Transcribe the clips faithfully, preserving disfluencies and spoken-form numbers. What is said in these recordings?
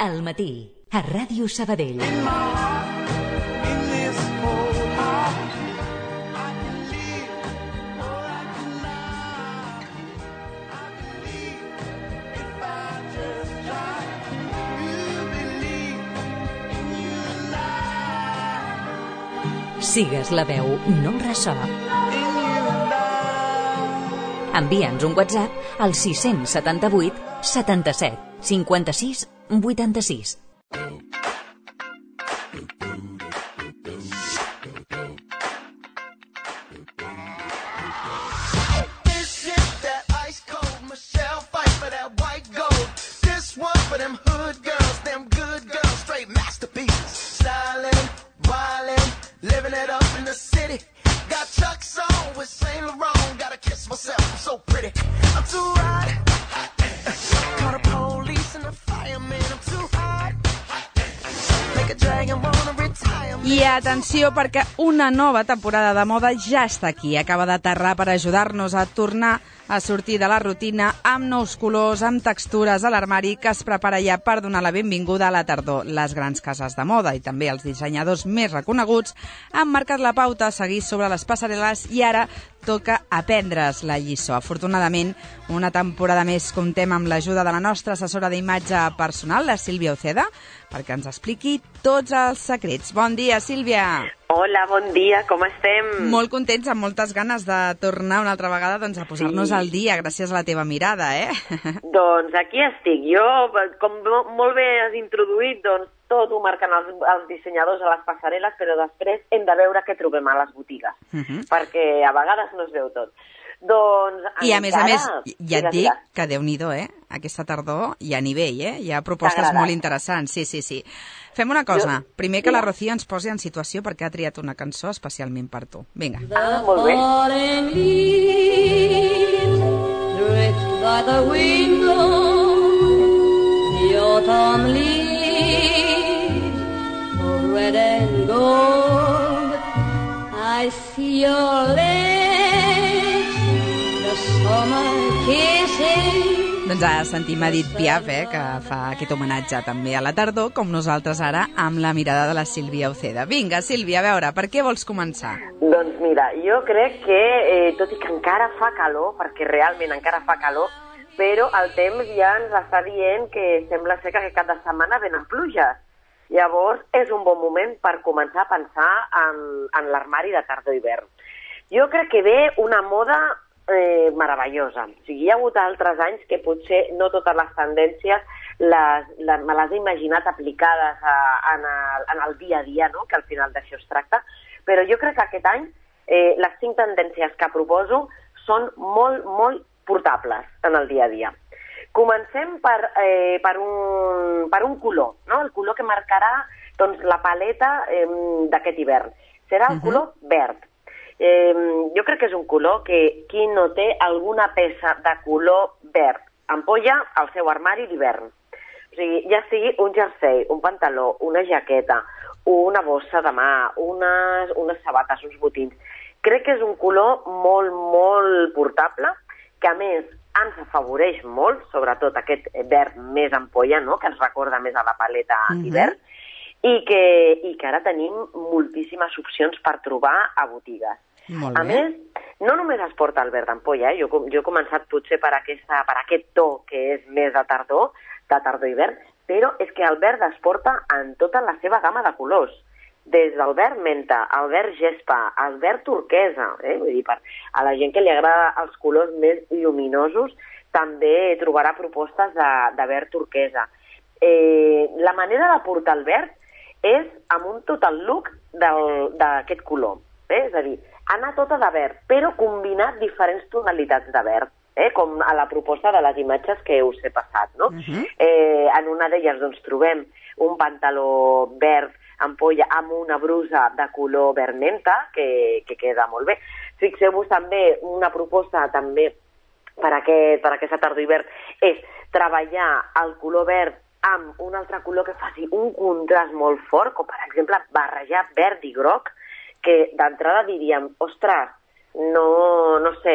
al matí, a Ràdio Sabadell. Sigues la veu, no el ressò. Envia'ns un WhatsApp al sis set vuit setanta-set cinquanta-sis vuitanta-sis. I atenció, perquè una nova temporada de moda ja està aquí. Acaba d'aterrar per ajudar-nos a tornar a sortir de la rutina amb nous colors, amb textures a l'armari, que es prepara ja per donar la benvinguda a la tardor. Les grans cases de moda i també els dissenyadors més reconeguts han marcat la pauta a seguir sobre les passarel·les i ara toca aprendre's la lliçó. Afortunadament, una temporada més comptem amb l'ajuda de la nostra assessora d'imatge personal, la Sílvia Uceda, perquè ens expliqui tots els secrets. Bon dia, Sílvia! Hola, bon dia, com estem? Molt contents, amb moltes ganes de tornar una altra vegada doncs, a posar-nos sí. al dia, gràcies a la teva mirada, eh? Doncs aquí estic. Jo, com molt bé has introduït, doncs tot ho marquen els, els dissenyadors a les passarel·les, però després hem de veure què trobem a les botigues, uh -huh. perquè a vegades no es veu tot. Doncs, I a més a més, ja et dic que Déu-n'hi-do, eh? Aquesta tardor hi ha nivell, eh? Hi ha propostes molt interessants, sí, sí, sí. Fem una cosa, jo... primer que la Rocío ens posi en situació perquè ha triat una cançó especialment per tu. Vinga. Ah, molt bé. Drift by the window, the autumn leaves, red and gold, I see your lips, the summer kisses. Doncs ara sentim Edith Piaf, eh, que fa aquest homenatge també a la tardor, com nosaltres ara, amb la mirada de la Sílvia Uceda. Vinga, Sílvia, a veure, per què vols començar? Doncs mira, jo crec que, eh, tot i que encara fa calor, perquè realment encara fa calor, però el temps ja ens està dient que sembla ser que aquest cap de setmana venen pluges. Llavors, és un bon moment per començar a pensar en, en l'armari de tardor-hivern. Jo crec que ve una moda eh, meravellosa. O sigui, hi ha hagut altres anys que potser no totes les tendències les, les, me les he imaginat aplicades a, en, el, en el dia a dia, no? Que al final d'això es tracta, però jo crec que aquest any eh, les cinc tendències que proposo són molt, molt portables en el dia a dia. Comencem per, eh, per, un, per un color, no? El color que marcarà doncs, la paleta eh, d'aquest hivern. Serà el uh-huh. color verd. Eh, jo crec que és un color que qui no té alguna peça de color verd ampolla al seu armari d'hivern. O sigui, ja sigui un jersei, un pantaló, una jaqueta, una bossa de mà, unes, unes sabates, uns botins. Crec que és un color molt, molt portable, que a més ens afavoreix molt, sobretot aquest verd més ampolla, no? Que ens recorda més a la paleta uh-huh. d'hivern, i que, i que ara tenim moltíssimes opcions per trobar a botigues. A més, no només es porta el verd ampolla, eh? jo, jo he començat potser per, aquesta, per aquest to que és més de tardor, de tardor-hivern, però és que el verd es porta en tota la seva gamma de colors, des del verd menta, el verd gespa, el verd turquesa, eh? Vull dir, per, a la gent que li agrada els colors més lluminosos també trobarà propostes de, de verd turquesa. Eh, la manera de portar el verd és amb un total look d'aquest color, eh? És a dir, anar tota de verd, però combinar diferents tonalitats de verd, eh? Com a la proposta de les imatges que us he passat, no? Uh-huh. eh, en una d'elles doncs, trobem un pantaló verd ampolla amb una brusa de color verd menta, que, que queda molt bé. Fixeu-vos també, una proposta també per, aquest, per aquesta tardor-hivern és treballar el color verd amb un altre color que faci un contrast molt fort, com per exemple barrejar verd i groc, que d'entrada diríem, ostres, no, no sé,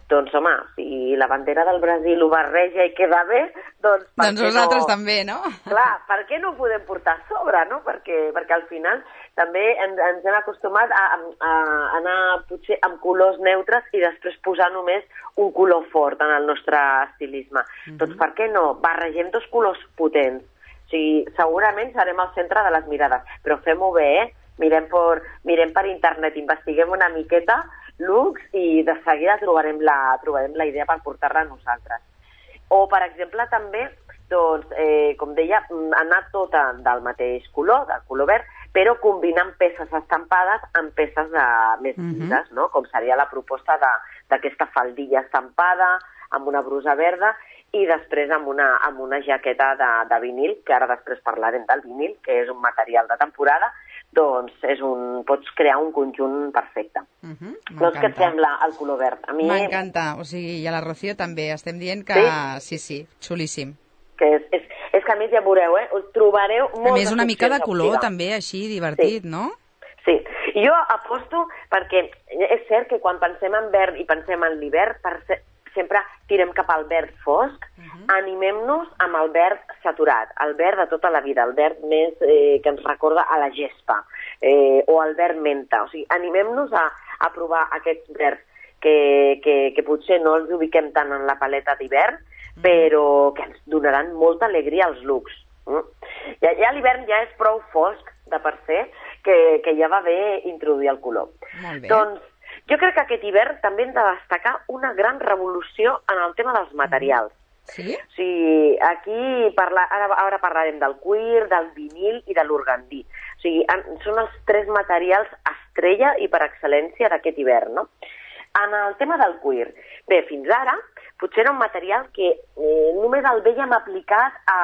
Doncs, home, si la bandera del Brasil ho barreja i queda bé, doncs... Doncs nosaltres no... també, no? Clar, per què no ho podem portar a sobre, no? Perquè, perquè al final també ens, ens hem acostumat a, a anar potser amb colors neutres i després posar només un color fort en el nostre estilisme. Mm-hmm. Doncs per què no? Barregem dos colors potents. O sigui, segurament serem al centre de les mirades, però fem-ho bé, eh? Mirem per, mirem per internet, investiguem una miqueta looks i de seguida trobarem la, trobarem la idea per portar-la a nosaltres. O, per exemple, també, doncs, eh, com deia, anar tota del mateix color, del color verd, però combinant peces estampades amb peces de, més llises, mm-hmm. no? Com seria la proposta d'aquesta faldilla estampada, amb una brusa verda, i després amb una, amb una jaqueta de, de vinil, que ara després parlarem del vinil, que és un material de temporada, doncs és un, pots crear un conjunt perfecte. Uh-huh, doncs què et sembla el color verd? A mi... M'encanta, o sigui, i a la Rocío també, estem dient que sí, sí, sí xulíssim. Que és, és, és que a més ja veureu, eh? Us trobareu moltes opcions. A més una mica de color també, així, divertit, sí. no? Sí, jo aposto perquè és cert que quan pensem en verd i pensem en l'hivern, per ser, sempre tirem cap al verd fosc, uh-huh. Animem-nos amb el verd saturat, el verd de tota la vida, el verd més eh, que ens recorda a la gespa, eh, o el verd menta. O sigui, animem-nos a, a provar aquests verds que, que, que potser no els ubiquem tant en la paleta d'hivern, uh-huh. Però que ens donaran molta alegria als looks. Mm? Ja, ja l'hivern ja és prou fosc de per ser que, que ja va bé introduir el color. Molt bé. Doncs jo crec que aquest hivern també hem de destacar una gran revolució en el tema dels materials. Sí? O sigui, aquí parla, ara, ara parlarem del cuir, del vinil i de l'organdí. O sigui, en, són els tres materials estrella i per excel·lència d'aquest hivern, no? En el tema del cuir, bé, fins ara potser era un material que eh, només el vèiem aplicat a,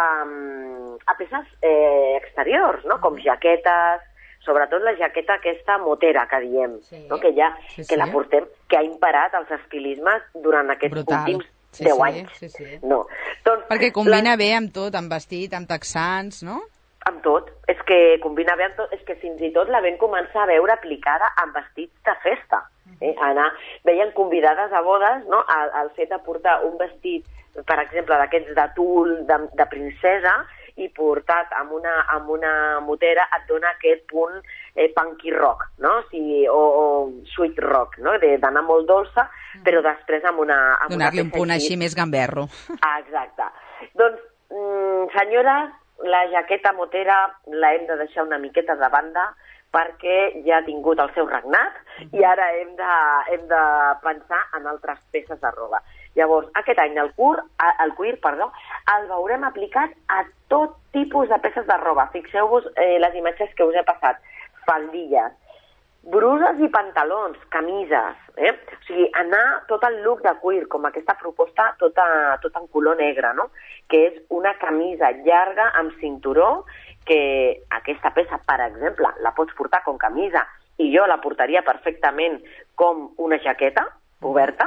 a peces eh, exteriors, no? Com jaquetes, sobretot la jaqueta aquesta motera que diem, sí, no? que ja sí, que sí. la portem, que ha imparat els estilismes durant aquests Brutal. últims sí, deu sí, anys. Sí, sí. No. Doncs, perquè combina la... bé amb tot, amb vestit, amb texans, no? Amb tot. És que combina bé amb tot. És que fins i tot la vam començar a veure aplicada amb vestits de festa. Eh? Anar, veien convidades a bodes, no? El, el fet de portar un vestit, per exemple, d'aquests de tul, de, de princesa, i portat amb una, amb una motera et dona aquest punt eh, punky rock, no? O, sigui, o, o sweet rock, no? D'anar molt dolça, però després amb una... Amb Donar-li una un punt així més gamberro. Ah, exacte. Doncs, mm, senyores, la jaqueta motera la hem de deixar una miqueta de banda perquè ja ha tingut el seu regnat i ara hem de, hem de pensar en altres peces de roba. Llavors, aquest any el, cur, el cuir perdó, el veurem aplicat a tot tipus de peces de roba. Fixeu-vos eh, les imatges que us he passat. Faldilles, bruses i pantalons, camises. Eh? O sigui, anar tot el look de cuir, com aquesta proposta tota, tot en color negre, no? Que és una camisa llarga amb cinturó, que aquesta peça, per exemple, la pots portar com camisa i jo la portaria perfectament com una jaqueta oberta,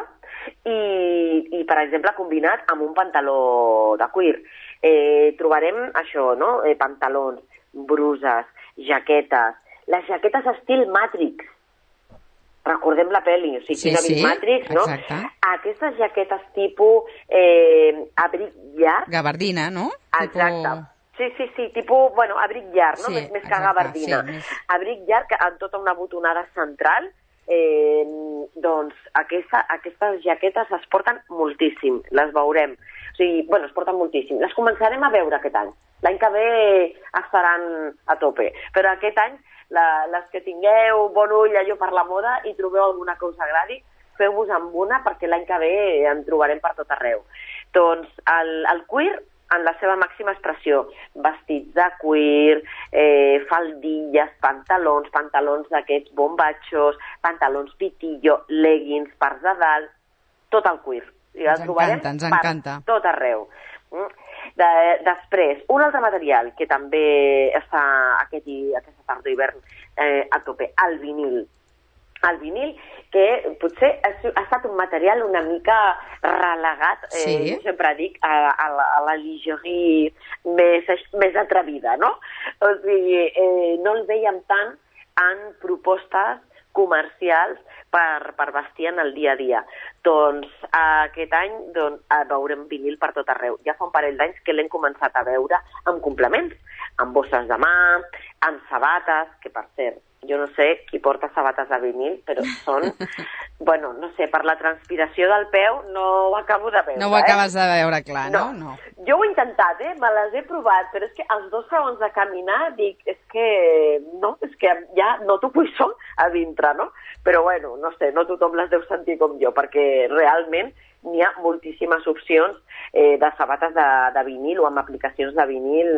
i, i per exemple, combinat amb un pantaló de cuir. Eh, trobarem això, no? Eh, pantalons, bruses, jaquetes, les jaquetes estil Matrix. Recordem la pel·li, o sigui, sí, qui no ha vist sí, Matrix, no? Exacte. Aquestes jaquetes tipus eh, abric llarg. Gabardina, no? Exacte. Tipo... Sí, sí, sí, tipus, bueno, abric llarg, no? Sí, més, més que exacte, gabardina. sí, més... Abric llarg amb tota una botonada central. Eh, doncs aquesta, aquestes jaquetes es porten moltíssim, les veurem. O sigui, bueno, es porten moltíssim. Les començarem a veure aquest any. L'any que ve estaran a tope. Però aquest any, la, les que tingueu bon ull allò per la moda i trobeu alguna que us agradi, feu-vos amb una perquè l'any que ve en trobarem per tot arreu. Doncs el, el cuir, en la seva màxima expressió, vestits de cuir, eh, faldilles, pantalons, pantalons d'aquests bombatxos, pantalons pitillo, leggings, parts de dalt, tot el cuir. I el trobarem ens encanta. per tot arreu. De, després, un altre material que també està aquest, aquesta tardor hivern eh, a tope, el vinil. El vinil, que potser ha, ha estat un material una mica relegat, eh, sí. Jo sempre dic, a, a, la, a la lingerie més, més atrevida, no? O sigui, eh, no el veiem tant en propostes comercials per, per vestir en el dia a dia. Doncs aquest any doncs, veurem vinil per tot arreu. Ja fa un parell d'anys que l'hem començat a veure amb complements, amb bosses de mà, amb sabates, que per cert, jo no sé qui porta sabates de vinil, però són, bueno, no sé, per la transpiració del peu no ho acabo de veure. No ho acabes eh? de veure clar, no? no? No. Jo ho he intentat, eh? Me les he provat, però és que els dos segons de caminar dic, és que no, és que ja noto puixó a dintre, no? Però bueno, no sé, no tothom les deu sentir com jo, perquè realment n'hi ha moltíssimes opcions eh, de sabates de, de vinil o amb aplicacions de vinil.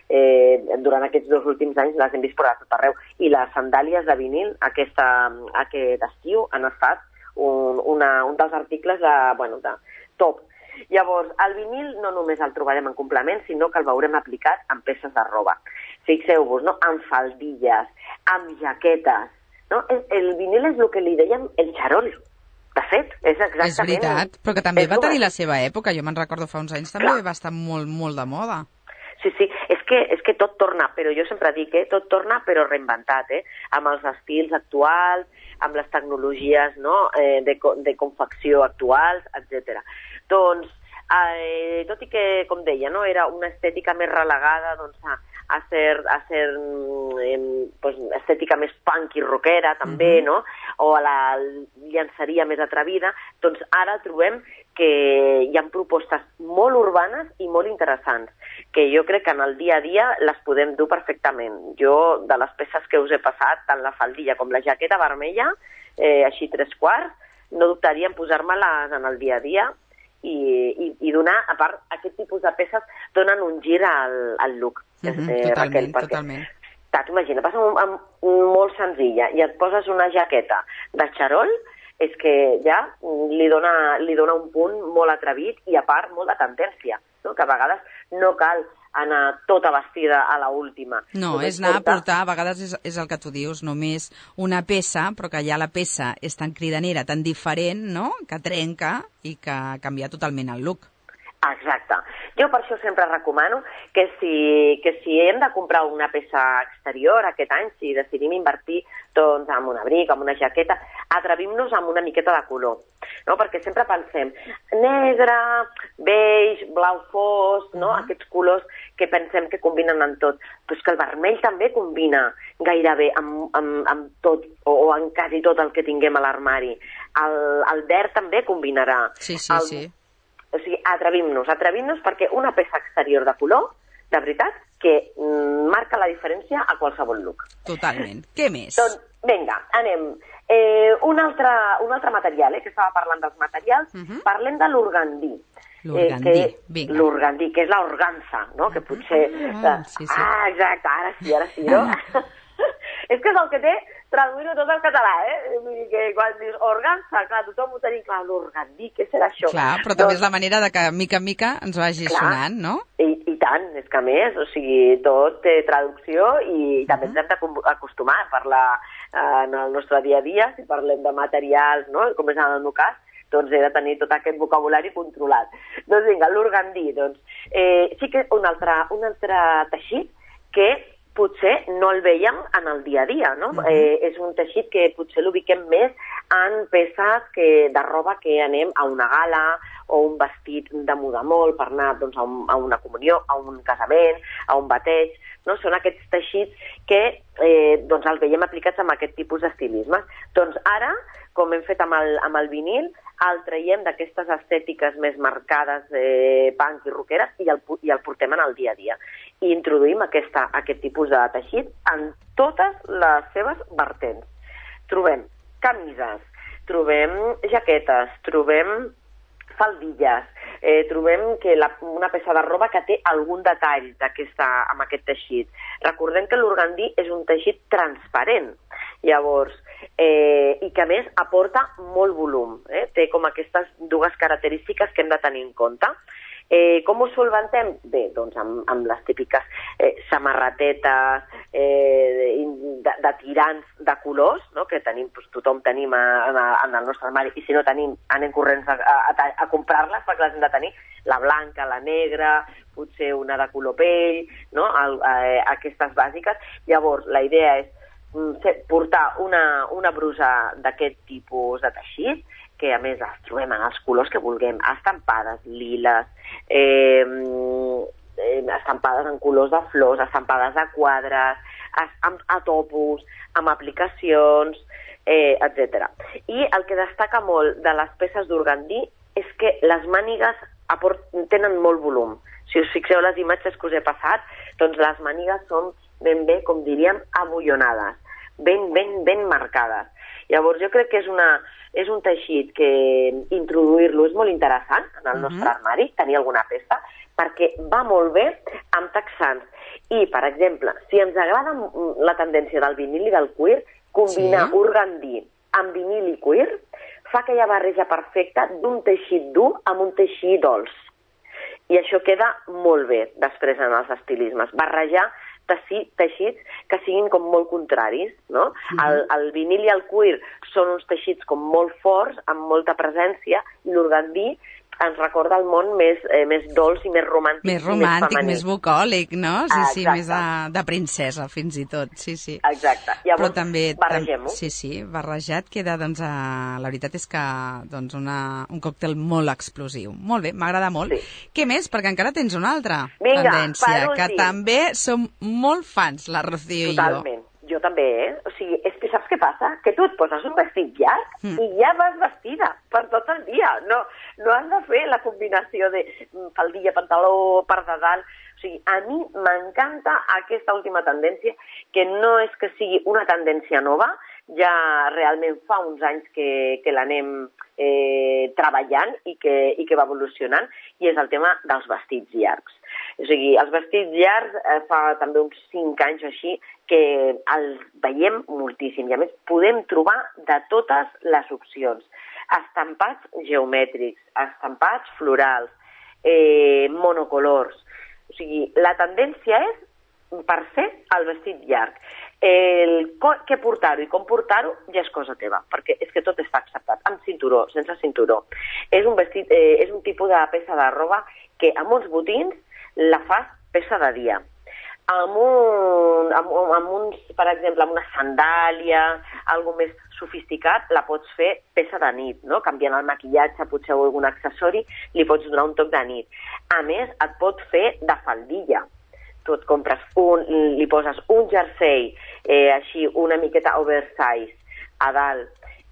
Eh, durant aquests dos últims anys les hem vist per a tot arreu. I les sandàlies de vinil aquesta, aquest estiu han estat un, una, un dels articles de, bueno, de top. Llavors, el vinil no només el trobarem en complement, sinó que el veurem aplicat en peces de roba. Fixeu-vos, no? Amb faldilles, amb jaquetes. No? El, el vinil és el que li dèiem el xarol. De fet, és exactament... És veritat, però que també va tenir la seva època. Jo me'n recordo fa uns anys també va estar molt, molt de moda. Sí, sí, és que, és que tot torna, però jo sempre dic, eh, tot torna però reinventat, eh, amb els estils actuals, amb les tecnologies, no?, eh, de, de confecció actuals, etcètera. Doncs, eh, tot i que, com deia, no, era una estètica més relegada doncs, a, a ser, a ser eh, pues, estètica més punk i rockera, també, mm-hmm. no?, o a la llançaria més atrevida, doncs ara trobem que hi ha propostes molt urbanes i molt interessants, que jo crec que en el dia a dia les podem dur perfectament. Jo, de les peces que us he passat, tant la faldilla com la jaqueta vermella, eh, així tres quarts, no dubtaria en posar-me-les en el dia a dia i, i, i donar, a part, aquest tipus de peces donen un gir al, al look. Mm-hmm, eh, totalment, Raquel, perquè, totalment. T'imagina, passa un, un, molt senzilla i et poses una jaqueta de xarol, és que ja li dona, li dona un punt molt atrevit i a part molt de tendència, no? Que a vegades no cal anar tota vestida a la última. No, és anar a portar, a vegades és, és el que tu dius, només una peça, però que ja la peça és tan cridanera, tan diferent, no?, que trenca i que canvia totalment el look. Exacte. Jo per això sempre recomano que si, que si hem de comprar una peça exterior aquest any, si decidim invertir doncs, en un abric, en una jaqueta, atrevim-nos amb una miqueta de color, no? Perquè sempre pensem negre, beix, blau fosc, no? Uh-huh. Aquests colors que pensem que combinen en tot. Però és que el vermell també combina gairebé amb, amb, amb tot, o, o amb quasi tot el que tinguem a l'armari. El, el verd també combinarà. Sí, sí, el, sí. O sigui, atrevim-nos, atrevim-nos perquè una peça exterior de color, de veritat, que mm, marca la diferència a qualsevol look. Totalment. Què més? Doncs, vinga, anem. Eh, un, altre, un altre material, eh, que estava parlant dels materials, uh-huh. Parlem de l'organdí. L'organdí, eh, vinga. L'organdí, que és l'organza, no? Que potser... Ah, sí, sí. Ah, exacte, ara sí, ara sí, no? És que és el que té traduir-ho tot al català, eh? Vull dir que quan dius organza, clar, tothom ho tenim clar, l'organdí, què serà això? Clar, però també doncs, és la manera de que mica en mica ens vagi clar, sonant, no? I, I tant, és que a més, o sigui, tot té traducció i també uh-huh. ens hem d'acostumar a parlar eh, en el nostre dia a dia, si parlem de materials, no? Com és en el meu cas, doncs he de tenir tot aquest vocabulari controlat. Doncs vinga, l'organdí, doncs, eh, sí que un altre, un altre teixit que potser no el veiem en el dia a dia, no? Uh-huh. Eh, és un teixit que potser l'ubiquem més en peces que, de roba que anem a una gala o un vestit de muda molt per anar doncs, a, un, a una comunió, a un casament, a un bateig, no? Són aquests teixits que eh, doncs el veiem aplicats amb aquest tipus d'estilisme. Doncs ara, com hem fet amb el, amb el vinil, el traiem d'aquestes estètiques més marcades eh, punk i rockeres i el, i el portem en el dia a dia. I introduïm aquesta, aquest tipus de teixit en totes les seves vertents. Trobem camises, trobem jaquetes, trobem faldilles, eh, trobem que la, una peça de roba que té algun detall amb aquest teixit. Recordem que l'organdí és un teixit transparent, llavors, eh, i que a més aporta molt volum, eh? Té com aquestes dues característiques que hem de tenir en compte. Eh, com ho solventem? Bé, doncs amb, amb les típiques eh, samarratetes eh, de, de tirants de colors, no? Que tenim, doncs, tothom tenim a, a, en el nostre armari, i si no tenim, anem corrents a, a, a comprar-les perquè les hem de tenir, la blanca, la negra, potser una de color pell, no? El, eh, aquestes bàsiques. Llavors, la idea és portar una, una brusa d'aquest tipus de teixit, que a més les trobem en els colors que vulguem, estampades, liles, eh, eh, estampades en colors de flors, estampades de quadres, amb, a topos, amb aplicacions, eh, etcètera. I el que destaca molt de les peces d'organdí és que les mànigues aport, tenen molt volum. Si us fixeu les imatges que us he passat, doncs les mànigues són ben bé, com diríem, abullonades, ben, ben, ben marcades. Llavors jo crec que és, una, és un teixit que introduir-lo és molt interessant en el nostre armari, tenir alguna peça, perquè va molt bé amb texans. I, per exemple, si ens agrada la tendència del vinil i del cuir, combinar sí. organdí amb vinil i cuir fa aquella barreja perfecta d'un teixit dur amb un teixit dolç. I això queda molt bé després en els estilismes. Barrejar teixits que siguin com molt contraris, no? Mm-hmm. el, el vinil i el cuir són uns teixits com molt forts, amb molta presència, i l'organdí ens recorda el món més, eh, més dolç i més romàntic. Més romàntic, més, més bucòlic, no? Sí, ah, sí, més de, de princesa, fins i tot, sí, sí. Exacte. Llavors, però també, barregem-ho. Sí, sí, barrejat queda, doncs, a... la veritat és que, doncs, una, un còctel molt explosiu. Molt bé, m'agrada molt. Sí. Què més? Perquè encara tens una altra Vinga, tendència, que també som molt fans, la Rocío i jo. Totalment. Jo també, eh? O sigui, és que saps què passa? Que tu et poses un vestit llarg mm. i ja vas vestida per tot el dia. No, no has de fer la combinació de faldilla, pantaló, part de dalt. O sigui, a mi m'encanta aquesta última tendència, que no és que sigui una tendència nova, ja realment fa uns anys que, que l'anem eh, treballant i que, i que va evolucionant, i és el tema dels vestits llargs. O sigui, els vestits llargs eh, fa també uns cinc anys o així que els veiem moltíssim, i a més podem trobar de totes les opcions. Estampats geomètrics, estampats florals, eh, monocolors. O sigui, la tendència és per ser el vestit llarg. El què portar-ho i com portar-ho ja és cosa teva, perquè és que tot està acceptat, amb cinturó, sense cinturó. És un vestit, eh, és un tipus de peça de roba que amb uns botins la fas peça de dia. Amb, un, amb, amb uns, per exemple, amb una sandàlia, algo més sofisticat, la pots fer peça de nit, no? Canviant el maquillatge, potser algun accessori, li pots donar un toc de nit. A més, et pot fer de faldilla. Tu et compres un, li poses un jersei, eh, així, una miqueta oversize a dalt,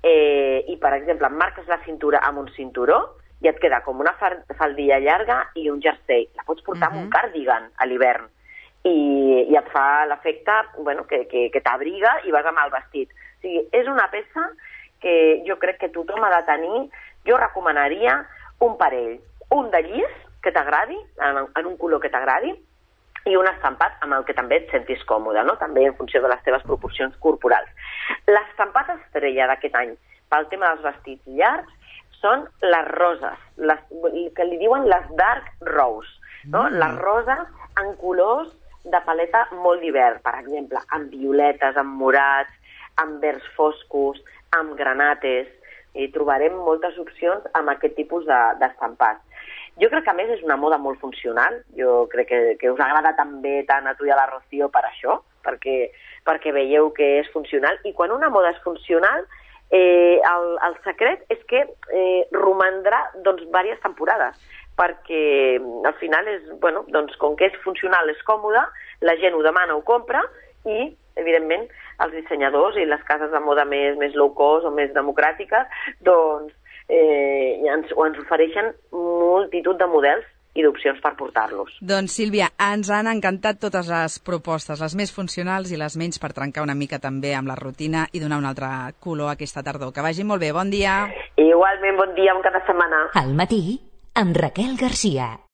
eh, i, per exemple, marques la cintura amb un cinturó, i et queda com una faldilla llarga i un jersei. La pots portar uh-huh. amb un cardigan a l'hivern. I, i et fa l'efecte, bueno, que, que, que t'abriga i vas amb el vestit. O sigui, és una peça que jo crec que tothom ha de tenir. Jo recomanaria un parell, un de llis que t'agradi, en, en un color que t'agradi, i un estampat amb el que també et sentis còmode, no? També en funció de les teves proporcions corporals. L'estampat estrella d'aquest any pel tema dels vestits llargs són les roses, les, que li diuen les dark rose, no? Mm. Les roses en colors de paleta molt divers, per exemple, amb violetes, amb morats, amb verds foscos, amb granates, i trobarem moltes opcions amb aquest tipus d'estampats. Jo crec que, a més, és una moda molt funcional. Jo crec que, que us agrada també tant a tu i a la Rocío per això, perquè, perquè veieu que és funcional. I quan una moda és funcional, eh, el, el secret és que eh, romandrà doncs, diverses temporades, perquè al final és, bueno, doncs, com que és funcional, és còmode, la gent ho demana, ho compra, i, evidentment, els dissenyadors i les cases de moda més, més low cost o més democràtiques, doncs, eh, ens, ens ofereixen multitud de models i d'opcions per portar-los. Doncs, Sílvia, ens han encantat totes les propostes, les més funcionals i les menys per trencar una mica també amb la rutina i donar un altre color aquesta tardor. Que vagi molt bé, bon dia. Igualment, bon dia, bon cap de setmana. Al matí, amb Raquel Garcia.